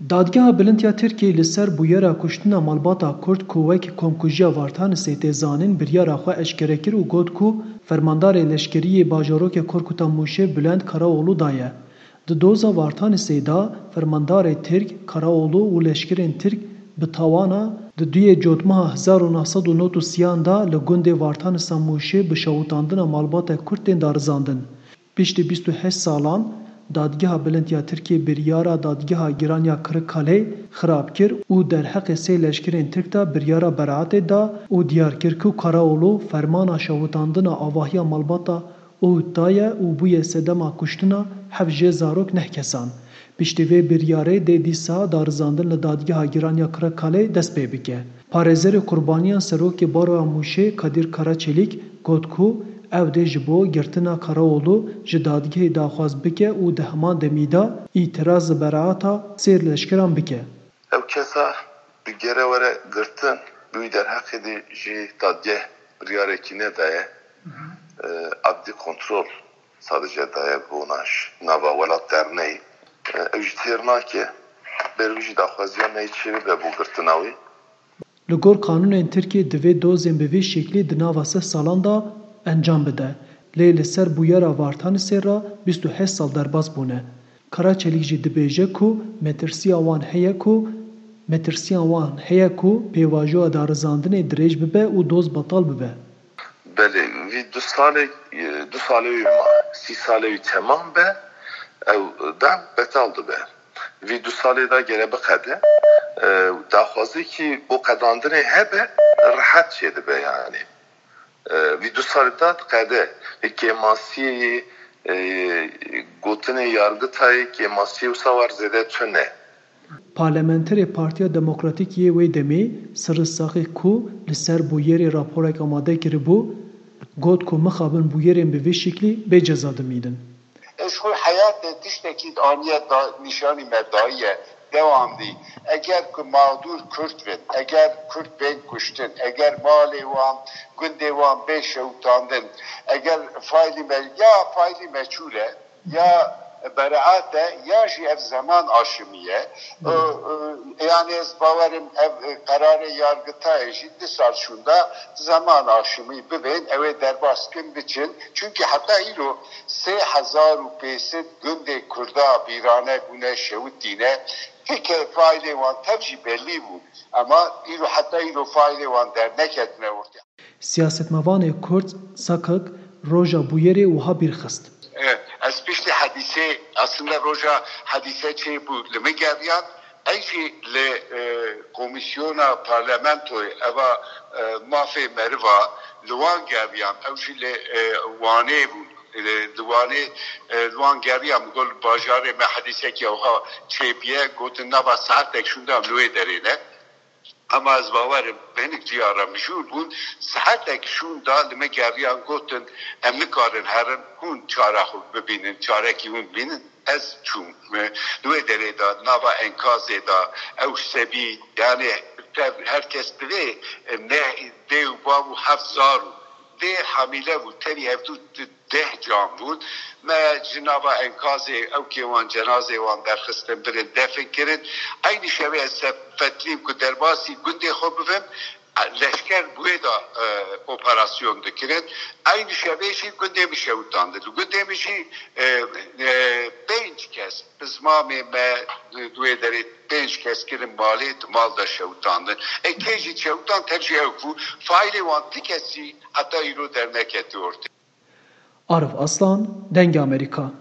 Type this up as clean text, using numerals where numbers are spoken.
Dadgeha Bilind Tirkiye li ser bûyera kuştina malbata Kurd ku wek komkujiya Vartanisê tê zanîn biryara xwe eşkere kir û got ku fermandarê leşkeriyê bajarokê Korkuta Mûşê Bülent Karaoğlu daye. Di doza Vartanisê da fermandarê Tirk Karaoğlu û leşkerên Tirk bi tawana di duyê cotmeha 1990 da li gundê Vartanisa Mûşê bi şewitandina malbata Kurd tên darizandin. Piştî 28 salan Dadgeha Bilind Tirkiye biryara Dadgeha Giraniya Kırıkkale xirab kir û derheqê sê leşkerên Tirk da biryara beraetê da û diyar kir ku Karaoğlu fermana şewitandina avahiya malbata Uhud daye û bûye sedema kuştina hev jê zarok neh kesan. Piştî vê biryarê dê dîsa darizandin li Dadgeha Giraniya Kırıkkale dest pê bike. Parêzerê qurbaniyan serokê Baroya Mûşê Kadir Karaçelik got ku ev dê ji bo girtina Karaoğlu ji dadgehê daxwaz bike û di heman demî da îtiraz ji beraeta sê leşkeran bike. Ev kesa bi gere were girtin bûyî derheqê de jî dadgeh biryarekî nedaye adlî kontrol sadece daye bû nava welat derneyî ew jî têr nake berwî jî daxwaziya neyê çêbibe bû girtina wî. Li gor kanûnên Tirkiye divê dozên bi vê şeklî di nava seh salan da encam bide. Lê li ser bûyera Vartanisê ra 28 sal derbas bûne. Karaçelik jî dibêje ku metirsiya wan heye ku pêvajoya darizandinê dirêj bibe û doz betal bibe. Belê vî du salê wî ma 30 salê wî temam be ew dem betal dibe. Vî du salê da gere biqede daxwazekî bo qedandinê hebe rehet çê dibe yani. Vî du salê da diqede kêmasiyê gotinê yargıtayê kêmasiyê wisa war zêde tune. Parlamenterê Partiya Demokratîk yê wê demê Sirîsaxê ku li ser bûyerê raporek amade kiribû got ku mixabin bûyerên bi vê şeklî bê ceza dimînin. Eşku hayatê tiştekî aniye nîşanî me daye devam dî. Eger ku mağdur Kürt bin, eger Kürt bên kuştin, eger malê wan gundê wan bê şewitandin, eger failî meçhûl e ya beraat e ya jî ev zaman aşimiye yani ez bawerim ev kararê yargıtayê jî di sal şunda zaman aşimî bibin ew derbaskin biçin çünkü heta îro 3500 gundê Kurda bîrane bûne şewit dîne Peki failê wan tev jî bellî bû ama îro heta îro failê wan derneketine ortaya. Siyasetmevanê Kurd Sakak roja bûyerê wiha bîrxist. Ez piştî hadîsê aslında roja hadîse çê bû li me geriyan ey jî li komisyona parlamentoyê eva mafê meriva li wan geriyan ew jî li wanê bû Luan geriyam gol bajarê me hadisekî ew çêbiye gotin nava saetek şunda lûyê derêne ama ez bawerim benik ciyara mijûl bûn saetek şunda li me geriyan gotin em nikarin herin hûn çara xwe bibînin çarekî hûn bînin ez çûm lûyê derê da nava enkazê da ew sebî yani herkes divê ne dê û bav û heft zar û dê hamîle bû tenî hevdû 10 can bûn me cinava enkazê ew kê wan cenazê wan derxistin birin defin kirin aynı şevê ez fetlîm ku derbasî gundê xwe bibim leşker bûyê da operasyon dikirin aynı şevê jî gundê min şewitandin gundê min jî 5 kes bi zmamê me duê derê 5 kes kirin malê mal da şewitandin kê jî şewitan tev jî ew bû failê wan ti kesî heta îro derneketî ortaya. Arif Aslan, Deng Amerika.